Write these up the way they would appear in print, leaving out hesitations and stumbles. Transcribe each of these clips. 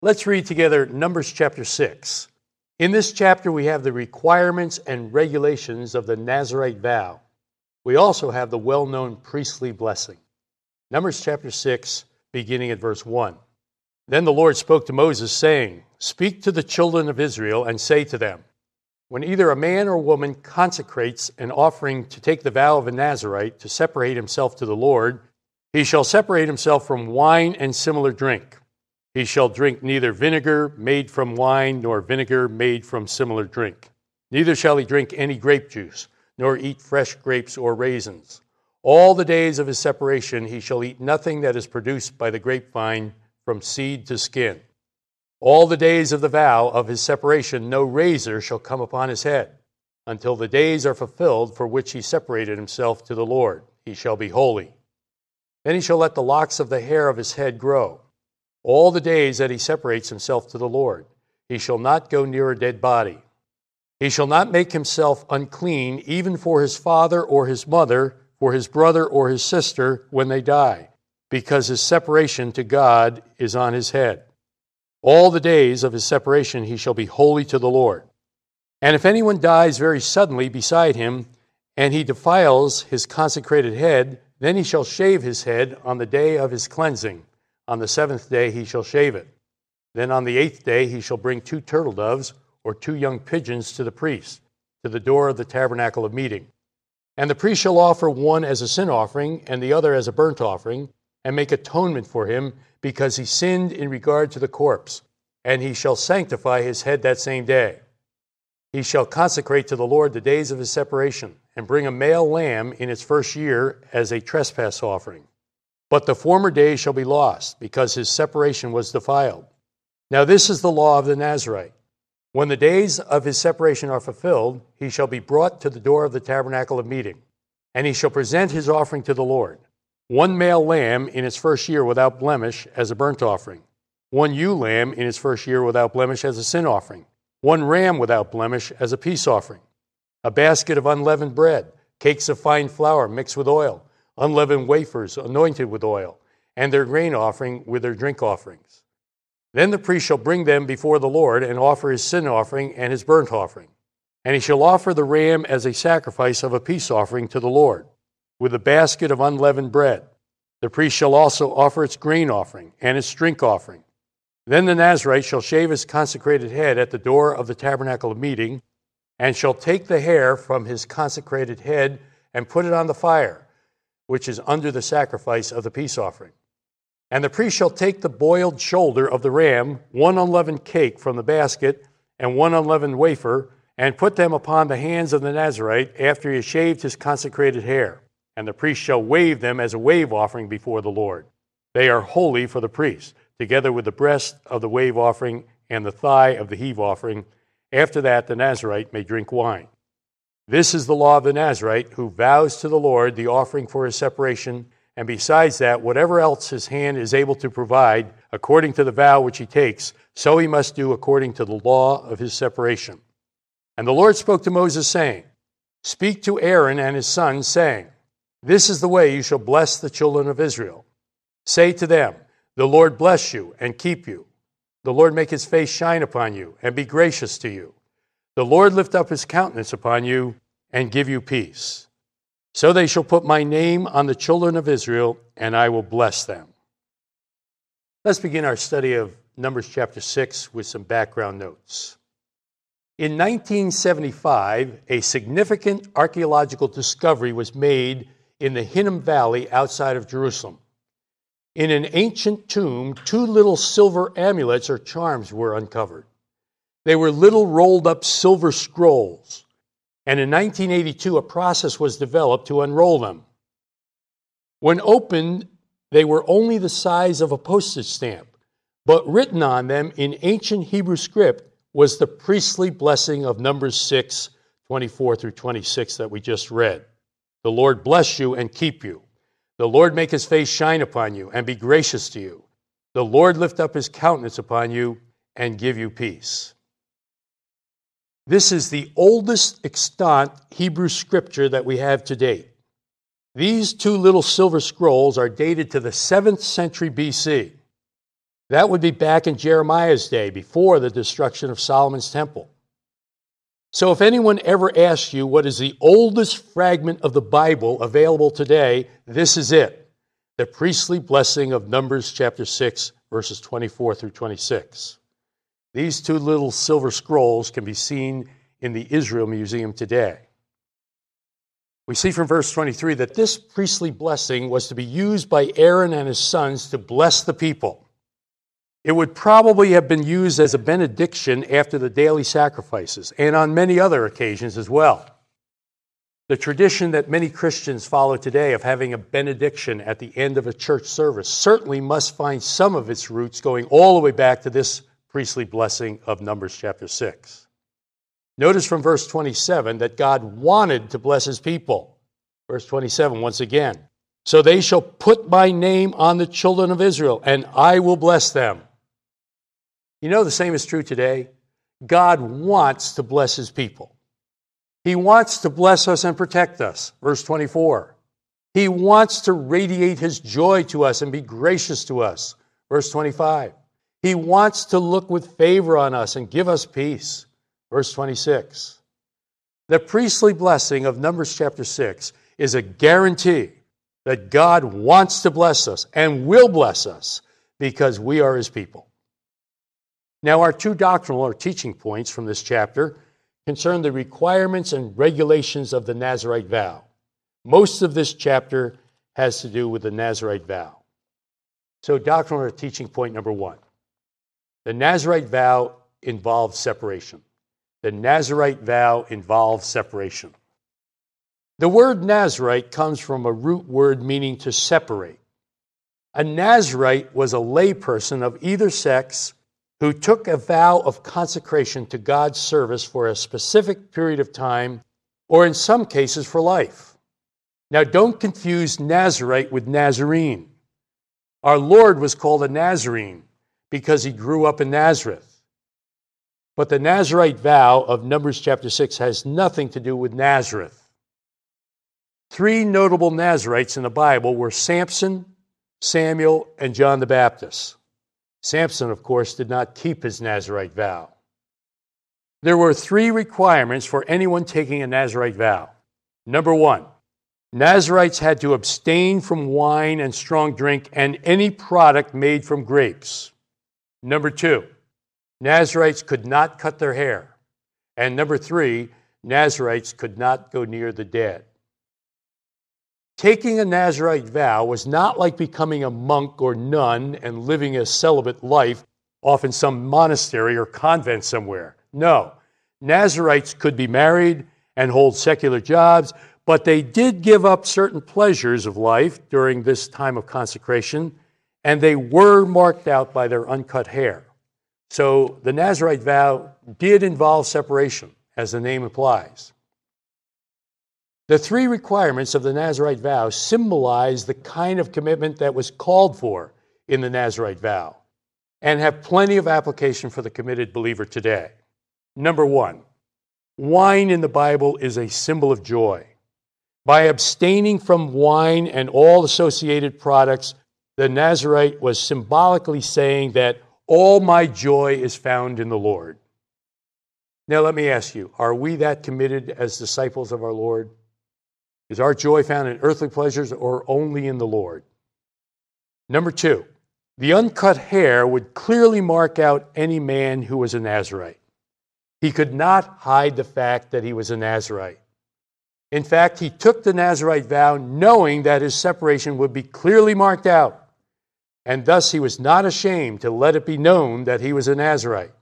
Let's read together Numbers chapter 6. In this chapter, we have the requirements and regulations of the Nazirite vow. We also have the well-known priestly blessing. Numbers chapter 6, beginning at verse 1. Then the Lord spoke to Moses, saying, "Speak to the children of Israel and say to them, when either a man or woman consecrates an offering to take the vow of a Nazirite to separate himself to the Lord, he shall separate himself from wine and similar drink. He shall drink neither vinegar made from wine nor vinegar made from similar drink. Neither shall he drink any grape juice, nor eat fresh grapes or raisins. All the days of his separation he shall eat nothing that is produced by the grapevine from seed to skin. All the days of the vow of his separation no razor shall come upon his head, until the days are fulfilled for which he separated himself to the Lord. He shall be holy. Then he shall let the locks of the hair of his head grow. All the days that he separates himself to the Lord, he shall not go near a dead body. He shall not make himself unclean, even for his father or his mother, for his brother or his sister, when they die, because his separation to God is on his head. All the days of his separation he shall be holy to the Lord. And if anyone dies very suddenly beside him, and he defiles his consecrated head, then he shall shave his head on the day of his cleansing. On the 7th day he shall shave it. Then on the 8th day he shall bring 2 turtle doves or 2 young pigeons to the priest, to the door of the tabernacle of meeting. And the priest shall offer one as a sin offering and the other as a burnt offering, and make atonement for him, because he sinned in regard to the corpse, and he shall sanctify his head that same day. He shall consecrate to the Lord the days of his separation, and bring a male lamb in its first year as a trespass offering. But the former days shall be lost, because his separation was defiled. Now this is the law of the Nazirite. When the days of his separation are fulfilled, he shall be brought to the door of the tabernacle of meeting, and he shall present his offering to the Lord. 1 male lamb in its first year without blemish as a burnt offering. 1 ewe lamb in its first year without blemish as a sin offering. 1 ram without blemish as a peace offering. A basket of unleavened bread, cakes of fine flour mixed with oil, unleavened wafers anointed with oil, and their grain offering with their drink offerings. Then the priest shall bring them before the Lord and offer his sin offering and his burnt offering. And he shall offer the ram as a sacrifice of a peace offering to the Lord, with a basket of unleavened bread. The priest shall also offer its grain offering and its drink offering. Then the Nazirite shall shave his consecrated head at the door of the tabernacle of meeting, and shall take the hair from his consecrated head and put it on the fire, which is under the sacrifice of the peace offering. And the priest shall take the boiled shoulder of the ram, 1 unleavened cake from the basket, and 1 unleavened wafer, and put them upon the hands of the Nazirite after he has shaved his consecrated hair. And the priest shall wave them as a wave offering before the Lord. They are holy for the priest, together with the breast of the wave offering and the thigh of the heave offering. After that, the Nazirite may drink wine. This is the law of the Nazirite, who vows to the Lord the offering for his separation, and besides that, whatever else his hand is able to provide, according to the vow which he takes, so he must do according to the law of his separation. And the Lord spoke to Moses, saying, "Speak to Aaron and his sons, saying, This is the way you shall bless the children of Israel. Say to them, the Lord bless you and keep you. The Lord make his face shine upon you and be gracious to you. The Lord lift up his countenance upon you and give you peace. So they shall put my name on the children of Israel, and I will bless them." Let's begin our study of Numbers chapter 6 with some background notes. In 1975, a significant archaeological discovery was made in the Hinnom Valley outside of Jerusalem. In an ancient tomb, 2 little silver amulets or charms were uncovered. They were little rolled-up silver scrolls, and in 1982, a process was developed to unroll them. When opened, they were only the size of a postage stamp, but written on them in ancient Hebrew script was the priestly blessing of Numbers 6, 24 through 26 that we just read. The Lord bless you and keep you. The Lord make his face shine upon you and be gracious to you. The Lord lift up his countenance upon you and give you peace. This is the oldest extant Hebrew scripture that we have to date. These 2 little silver scrolls are dated to the 7th century BC. That would be back in Jeremiah's day, before the destruction of Solomon's temple. So if anyone ever asks you what is the oldest fragment of the Bible available today, this is it. The priestly blessing of Numbers chapter 6, verses 24 through 26. These two little silver scrolls can be seen in the Israel Museum today. We see from verse 23 that this priestly blessing was to be used by Aaron and his sons to bless the people. It would probably have been used as a benediction after the daily sacrifices and on many other occasions as well. The tradition that many Christians follow today of having a benediction at the end of a church service certainly must find some of its roots going all the way back to this priestly blessing of Numbers chapter 6. Notice from verse 27 that God wanted to bless his people. Verse 27, once again. So they shall put my name on the children of Israel, and I will bless them. You know, the same is true today. God wants to bless his people. He wants to bless us and protect us. Verse 24. He wants to radiate his joy to us and be gracious to us. Verse 25. He wants to look with favor on us and give us peace. Verse 26. The priestly blessing of Numbers chapter 6 is a guarantee that God wants to bless us and will bless us because we are his people. Now, our two doctrinal or teaching points from this chapter concern the requirements and regulations of the Nazirite vow. Most of this chapter has to do with the Nazirite vow. So, doctrinal or teaching point number 1. The Nazirite vow involves separation. The Nazirite vow involves separation. The word Nazirite comes from a root word meaning to separate. A Nazirite was a layperson of either sex who took a vow of consecration to God's service for a specific period of time, or in some cases for life. Now, don't confuse Nazirite with Nazarene. Our Lord was called a Nazarene because he grew up in Nazareth. But the Nazirite vow of Numbers chapter 6 has nothing to do with Nazareth. 3 notable Nazirites in the Bible were Samson, Samuel, and John the Baptist. Samson, of course, did not keep his Nazirite vow. There were 3 requirements for anyone taking a Nazirite vow. Number 1, Nazirites had to abstain from wine and strong drink and any product made from grapes. Number 2, Nazirites could not cut their hair. And number 3, Nazirites could not go near the dead. Taking a Nazirite vow was not like becoming a monk or nun and living a celibate life off in some monastery or convent somewhere. No, Nazirites could be married and hold secular jobs, but they did give up certain pleasures of life during this time of consecration, and they were marked out by their uncut hair. So the Nazirite vow did involve separation, as the name implies. The 3 requirements of the Nazirite vow symbolize the kind of commitment that was called for in the Nazirite vow and have plenty of application for the committed believer today. Number 1, wine in the Bible is a symbol of joy. By abstaining from wine and all associated products, the Nazirite was symbolically saying that all my joy is found in the Lord. Now let me ask you, are we that committed as disciples of our Lord? Is our joy found in earthly pleasures or only in the Lord? Number 2, the uncut hair would clearly mark out any man who was a Nazirite. He could not hide the fact that he was a Nazirite. In fact, he took the Nazirite vow knowing that his separation would be clearly marked out, and thus he was not ashamed to let it be known that he was a Nazirite.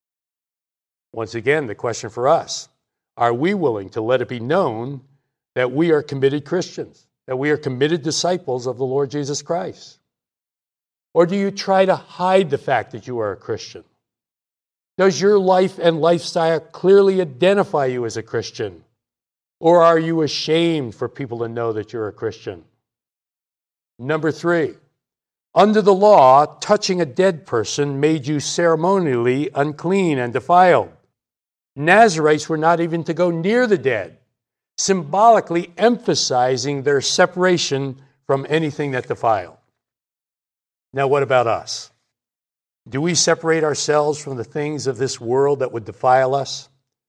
Once again, the question for us, are we willing to let it be known that we are committed Christians, that we are committed disciples of the Lord Jesus Christ? Or do you try to hide the fact that you are a Christian? Does your life and lifestyle clearly identify you as a Christian? Or are you ashamed for people to know that you're a Christian? Number 3, under the law, touching a dead person made you ceremonially unclean and defiled. Nazirites were not even to go near the dead, symbolically emphasizing their separation from anything that defiled. Now, what about us? Do we separate ourselves from the things of this world that would defile us?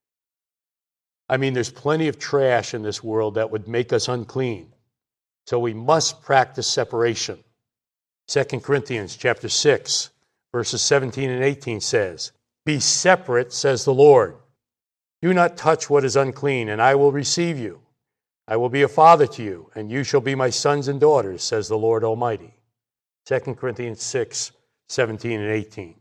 I mean, there's plenty of trash in this world that would make us unclean. So we must practice separation. 2 Corinthians chapter 6, verses 17 and 18 says, "Be separate, says the Lord. Do not touch what is unclean, and I will receive you. I will be a father to you, and you shall be my sons and daughters, says the Lord Almighty." 2 Corinthians 6, 17 and 18.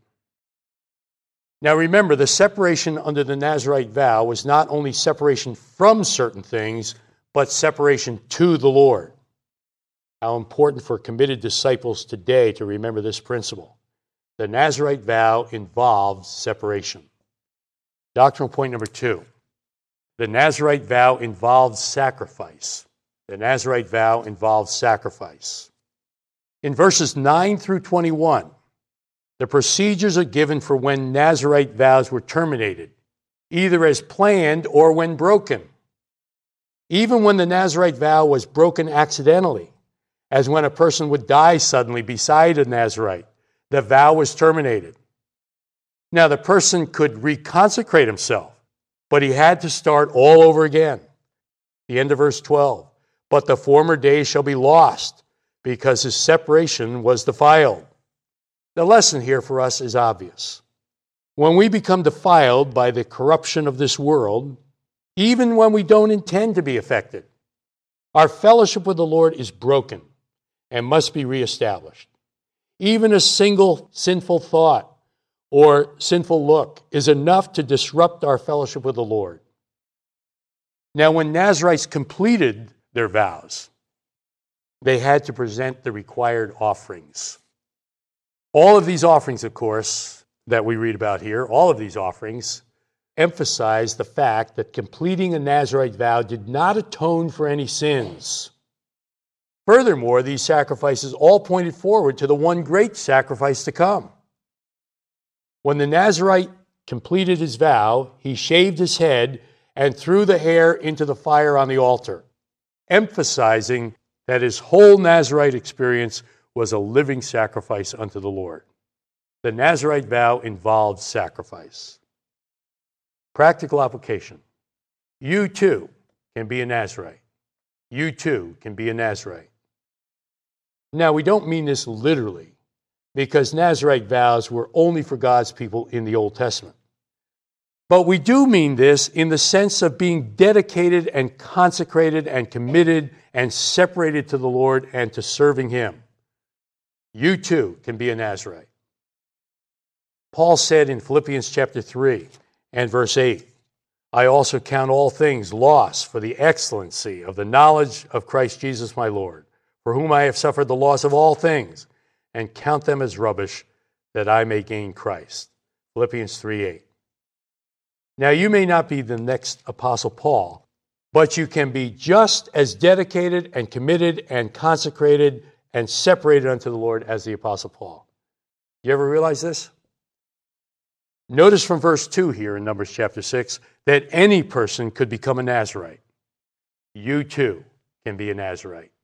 Now remember, the separation under the Nazirite vow was not only separation from certain things, but separation to the Lord. How important for committed disciples today to remember this principle. The Nazirite vow involves separation. Doctrinal point number 2. The Nazirite vow involves sacrifice. The Nazirite vow involves sacrifice. In verses 9 through 21, the procedures are given for when Nazirite vows were terminated, either as planned or when broken. Even when the Nazirite vow was broken accidentally, as when a person would die suddenly beside a Nazirite, the vow was terminated. Now, the person could reconsecrate himself, but he had to start all over again. The end of verse 12. "But the former days shall be lost, because his separation was defiled." The lesson here for us is obvious. When we become defiled by the corruption of this world, even when we don't intend to be affected, our fellowship with the Lord is broken and must be reestablished. Even a single sinful thought or sinful look is enough to disrupt our fellowship with the Lord. Now, when Nazirites completed their vows, they had to present the required offerings. All of these offerings, of course, that we read about here, all of these offerings emphasize the fact that completing a Nazirite vow did not atone for any sins. Furthermore, these sacrifices all pointed forward to the one great sacrifice to come. When the Nazirite completed his vow, he shaved his head and threw the hair into the fire on the altar, emphasizing that his whole Nazirite experience was a living sacrifice unto the Lord. The Nazirite vow involved sacrifice. Practical application. You too can be a Nazirite. You too can be a Nazirite. Now, we don't mean this literally, because Nazirite vows were only for God's people in the Old Testament. But we do mean this in the sense of being dedicated and consecrated and committed and separated to the Lord and to serving Him. You too can be a Nazirite. Paul said in Philippians chapter 3 and verse 8, "I also count all things loss for the excellency of the knowledge of Christ Jesus my Lord, for whom I have suffered the loss of all things, and count them as rubbish, that I may gain Christ." Philippians 3:8. Now, you may not be the next Apostle Paul, but you can be just as dedicated and committed and consecrated and separated unto the Lord as the Apostle Paul. You ever realize this? Notice from verse 2 here in Numbers chapter 6 that any person could become a Nazirite. You too can be a Nazirite.